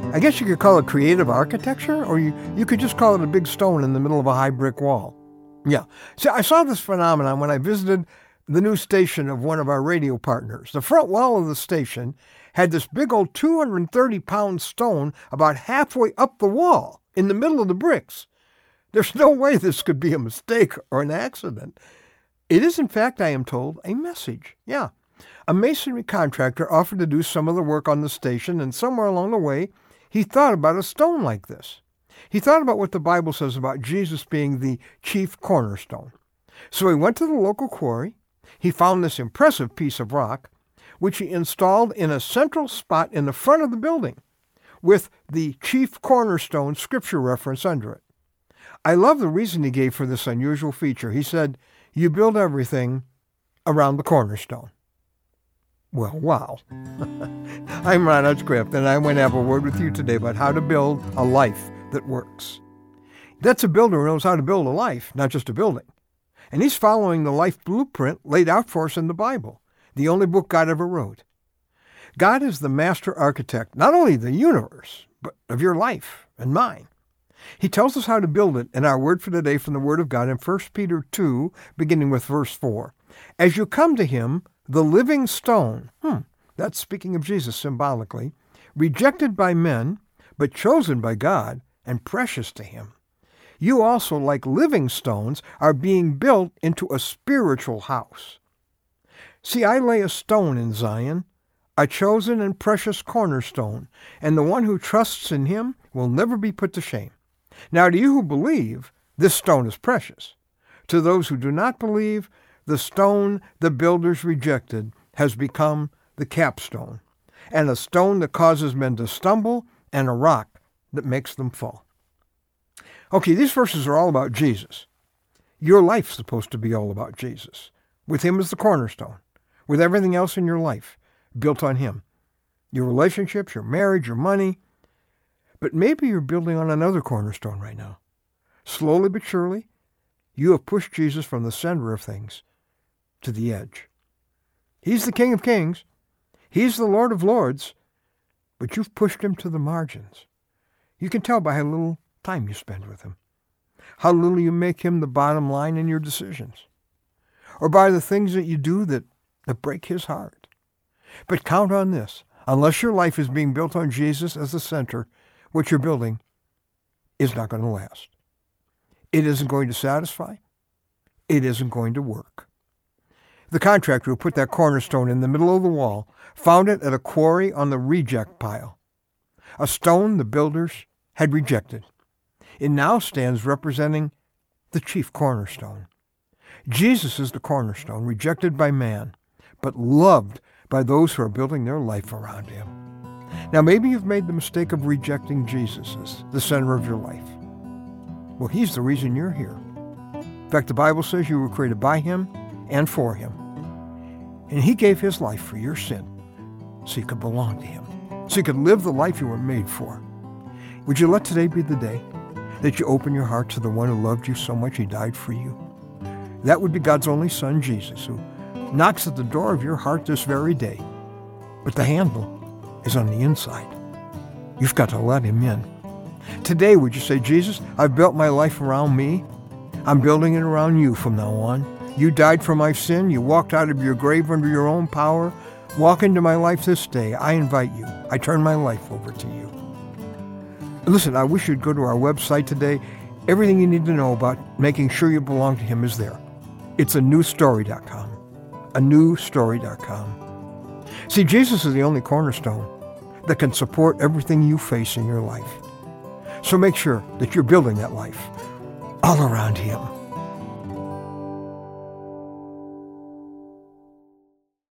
I guess you could call it creative architecture, or you could just call it a big stone in the middle of a high brick wall. Yeah. See, I saw this phenomenon when I visited the new station of one of our radio partners. The front wall of the station had this big old 230-pound stone about halfway up the wall in the middle of the bricks. There's no way this could be a mistake or an accident. It is, in fact, I am told, a message. Yeah. A masonry contractor offered to do some of the work on the station, and somewhere along the way, he thought about a stone like this. He thought about what the Bible says about Jesus being the chief cornerstone. So he went to the local quarry. He found this impressive piece of rock, which he installed in a central spot in the front of the building, with the chief cornerstone scripture reference under it. I love the reason he gave for this unusual feature. He said, "You build everything around the cornerstone." Well, wow. I'm Ron Hutchcraft, and I want to have a word with you today about how to build a life that works. That's a builder who knows how to build a life, not just a building. And he's following the life blueprint laid out for us in the Bible, the only book God ever wrote. God is the master architect, not only of the universe, but of your life and mine. He tells us how to build it in our word for today from the Word of God in 1 Peter 2, beginning with verse 4. As you come to him, the living stone, that's speaking of Jesus symbolically, rejected by men, but chosen by God and precious to him. You also, like living stones, are being built into a spiritual house. See, I lay a stone in Zion, a chosen and precious cornerstone, and the one who trusts in him will never be put to shame. Now to you who believe, this stone is precious. To those who do not believe, the stone the builders rejected has become the capstone, and a stone that causes men to stumble, and a rock that makes them fall. Okay, these verses are all about Jesus. Your life's supposed to be all about Jesus, with him as the cornerstone, with everything else in your life built on him. Your relationships, your marriage, your money. But maybe you're building on another cornerstone right now. Slowly but surely, you have pushed Jesus from the center of things to the edge. He's the King of Kings. He's the Lord of Lords. But you've pushed him to the margins. You can tell by how little time you spend with him, how little you make him the bottom line in your decisions, or by the things that you do that break his heart. But count on this. Unless your life is being built on Jesus as the center, what you're building is not going to last. It isn't going to satisfy. It isn't going to work. The contractor who put that cornerstone in the middle of the wall found it at a quarry on the reject pile, a stone the builders had rejected. It now stands representing the chief cornerstone. Jesus is the cornerstone, rejected by man, but loved by those who are building their life around him. Now, maybe you've made the mistake of rejecting Jesus as the center of your life. Well, he's the reason you're here. In fact, the Bible says you were created by him and for him. And he gave his life for your sin so you could belong to him, so you could live the life you were made for. Would you let today be the day that you open your heart to the one who loved you so much he died for you? That would be God's only Son, Jesus, who knocks at the door of your heart this very day. But the handle is on the inside. You've got to let him in. Today, would you say, Jesus, I've built my life around me. I'm building it around you from now on. You died for my sin. You walked out of your grave under your own power. Walk into my life this day. I invite you. I turn my life over to you. Listen, I wish you'd go to our website today. Everything you need to know about making sure you belong to him is there. It's anewstory.com. anewstory.com. See, Jesus is the only cornerstone that can support everything you face in your life. So make sure that you're building that life all around him.